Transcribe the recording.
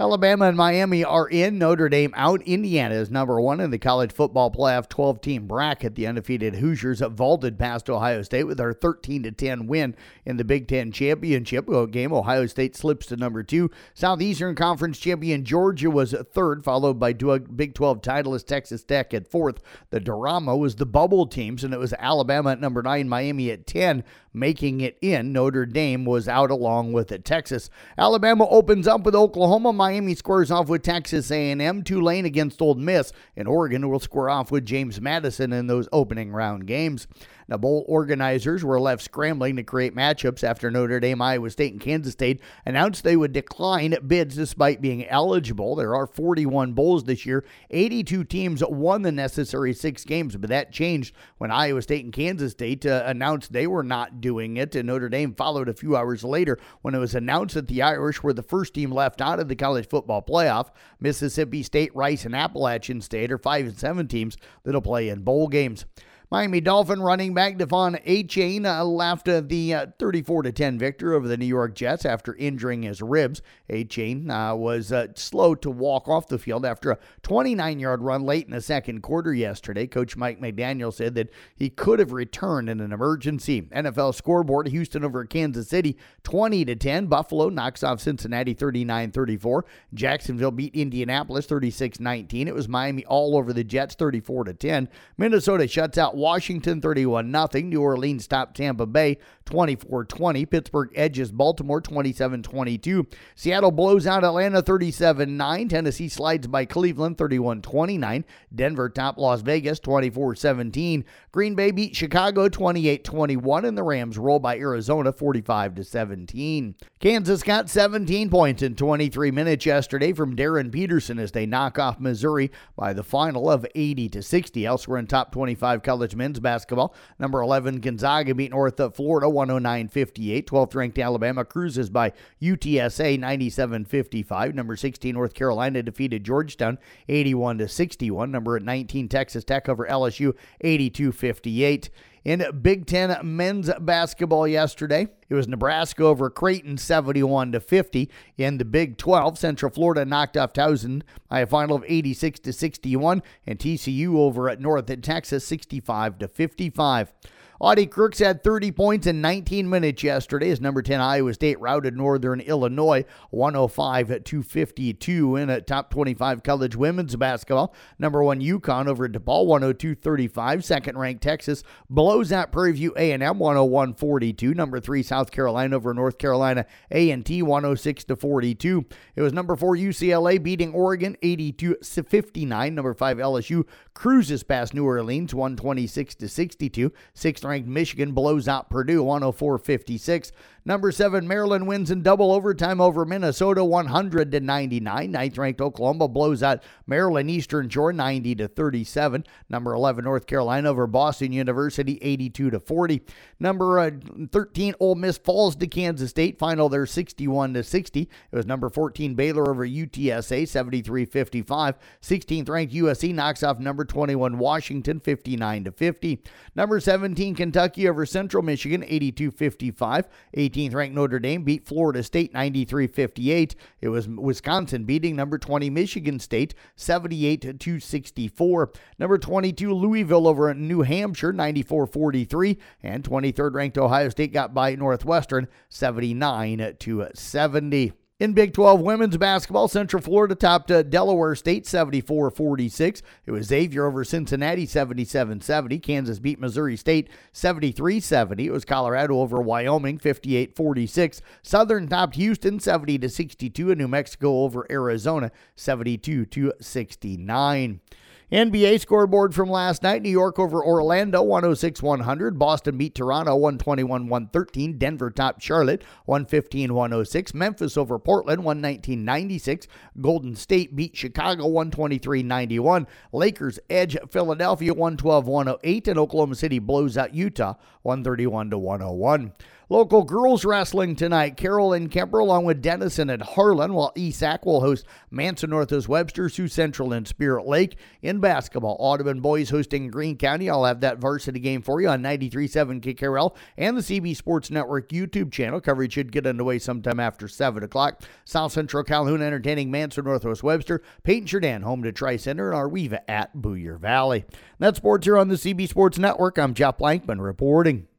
Alabama and Miami are in. Notre Dame out. Indiana is number one in the college football playoff 12-team bracket. The undefeated Hoosiers vaulted past Ohio State with their 13-10 win in the Big Ten championship game. Ohio State slips to number 2. Southeastern Conference champion Georgia was third, followed by Big 12 titleist Texas Tech at 4th. The drama was the bubble teams, and it was Alabama at number 9, Miami at 10, making it in. Notre Dame was out along with it. Texas. Alabama opens up with Oklahoma. Miami squares off with Texas A&M. Tulane against Ole Miss. And Oregon will square off with James Madison in those opening round games. Now, bowl organizers were left scrambling to create matchups after Notre Dame, Iowa State, and Kansas State announced they would decline bids despite being eligible. There are 41 bowls this year. 82 teams won the necessary 6 games, but that changed when Iowa State and Kansas State announced they were not doing it, and Notre Dame followed a few hours later when it was announced that the Irish were the first team left out of the college football playoff. Mississippi State, Rice, and Appalachian State are 5 and 7 teams that'll play in bowl games. Miami Dolphin running back Devon Achane left the 34-10 victory over the New York Jets after injuring his ribs. Achane was slow to walk off the field after a 29-yard run late in the second quarter yesterday. Coach Mike McDaniel said that he could have returned in an emergency. NFL scoreboard, Houston over Kansas City 20-10. Buffalo knocks off Cincinnati 39-34. Jacksonville beat Indianapolis 36-19. It was Miami all over the Jets 34-10. Minnesota shuts out Washington 31-0. New Orleans topped Tampa Bay 24-20. Pittsburgh edges Baltimore 27-22. Seattle blows out Atlanta 37-9. Tennessee slides by Cleveland 31-29. Denver topped Las Vegas 24-17. Green Bay beat Chicago 28-21, and the Rams roll by Arizona 45-17. Kansas got 17 points in 23 minutes yesterday from Darren Peterson as they knock off Missouri by the final of 80-60. Elsewhere in top 25 college men's basketball, number 11 Gonzaga beat North Florida 109-58. 12th ranked Alabama cruises by UTSA 97-55. Number 16 North Carolina defeated Georgetown 81-61. Number 19 Texas Tech over LSU 82-58. In Big Ten men's basketball yesterday, it was Nebraska over Creighton 71-50. In the Big 12, Central Florida knocked off Towson by a final of 86-61, and TCU over at North Texas 65-55. Audie Crooks had 30 points in 19 minutes yesterday as number 10 Iowa State routed Northern Illinois 105-52 in a top 25 college women's basketball. Number 1 UConn over DePaul 102-35. Second-ranked Texas blows out Prairie View A&M 101-42. Number 3 South Carolina over North Carolina A&T 106-42. It was number 4 UCLA beating Oregon 82-59. Number 5 LSU cruises past New Orleans 126-62. Sixth-ranked Michigan blows out Purdue 104-56. Number 7 Maryland wins in double overtime over Minnesota 100-99. Ninth-ranked Oklahoma blows out Maryland Eastern Shore 90-37. Number 11 North Carolina over Boston University 82-40. Number 13 Ole Miss falls to Kansas State, final there 61-60. It was number 14 Baylor over UTSA 73-55. 16th ranked USC knocks off number 21 Washington 59-50. Number 17 Kentucky over Central Michigan 82-55. 18th ranked Notre Dame beat Florida State 93-58. It was Wisconsin beating number 20 Michigan State 78-64. Number 22 Louisville over New Hampshire 94-43, and 23rd ranked Ohio State got by Northwestern 79-70. In Big 12 women's basketball, Central Florida topped Delaware State 74-46. It was Xavier over Cincinnati 77-70. Kansas beat Missouri State 73-70. It was Colorado over Wyoming 58-46. Southern topped Houston 70-62, and New Mexico over Arizona 72-69. NBA scoreboard from last night. New York over Orlando, 106-100. Boston beat Toronto, 121-113. Denver topped Charlotte, 115-106. Memphis over Portland, 119-96. Golden State beat Chicago, 123-91. Lakers edge Philadelphia, 112-108. And Oklahoma City blows out Utah, 131-101. Local girls wrestling tonight. Carroll and Kemper along with Denison at Harlan, while ESAC will host Manson Northwest Webster, Sioux Central, and Spirit Lake. In basketball, Audubon boys hosting Greene County. I'll have that varsity game for you on 93.7 KKRL and the CB Sports Network YouTube channel. Coverage should get underway sometime after 7 o'clock. South Central Calhoun entertaining Manson Northwest Webster. Peyton Jourdan home to Tri-Center, and Arweva at Booyer Valley. That's sports here on the CB Sports Network. I'm Jeff Blankman reporting.